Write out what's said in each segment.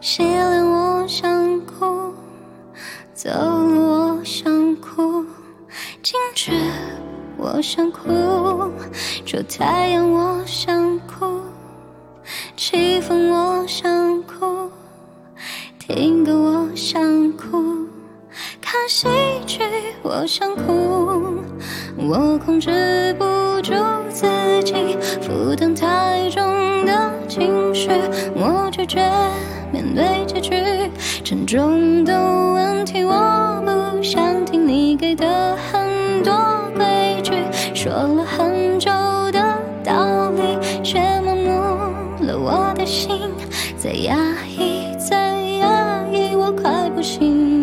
洗脸我想哭，走路我想哭，静止我想哭，出太阳我想哭，起风我想哭，听歌我想哭，看喜剧我想哭，我控制不住自己，负担太重的情绪，我拒绝面对结局，沉重的问题我不想听，你给的很多规矩，说了很久的道理，却麻木了我的心，再压抑再压抑，我快不行。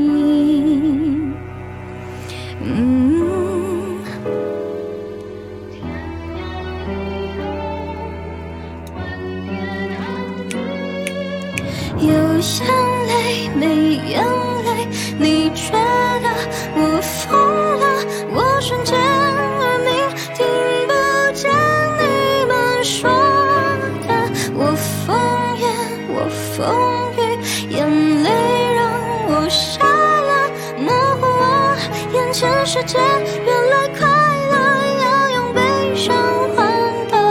有眼泪没眼泪，你觉得我疯了，我瞬间耳鸣，听不见你们说的，我风言我风雨，眼泪让我傻了，模糊我眼前世界，原来快乐要用悲伤换的。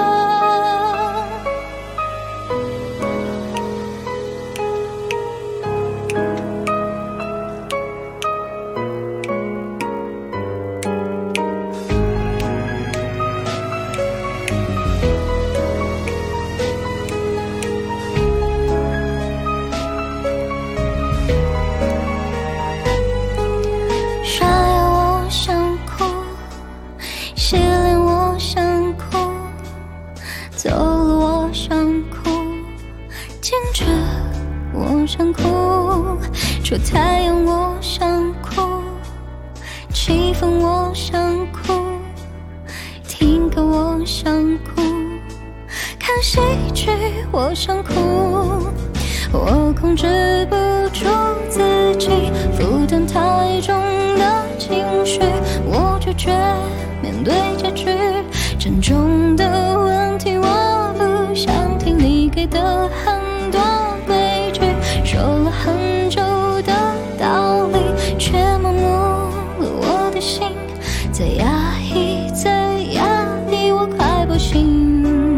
刷牙我想哭，洗脸我想哭，走路我想哭，静止我想哭，出太阳我想哭，起风我想哭，听歌我想哭，看喜剧我想哭，我控制不住自己，负担太重的情绪，我拒绝面对结局，沉重的问题我不想听，你给的很多规矩，说了很久的道理，却麻木了我的心，再压抑再压抑，我快不行。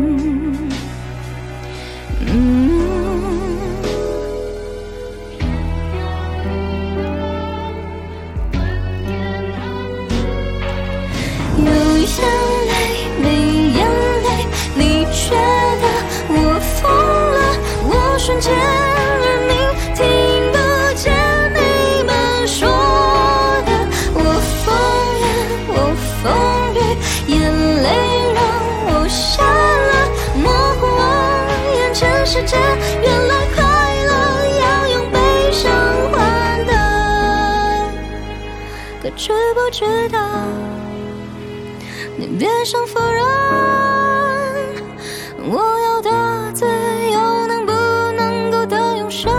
有眼泪没眼泪，你觉得我疯了，我瞬间耳鸣，听不见你们说的，我风言我风雨，眼泪让我傻了，模糊我眼前世界，原来快乐要用悲伤换的，可知不知道你别想否认，我要的自由能不能够得永生，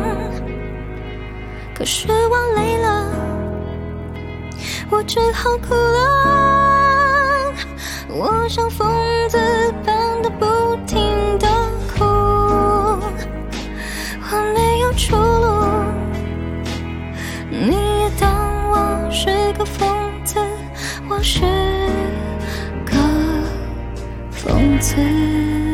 可是我累了，我只好哭了，我像疯子般的不停地哭，我没有出路，你也当我是个疯子，我是个疯子。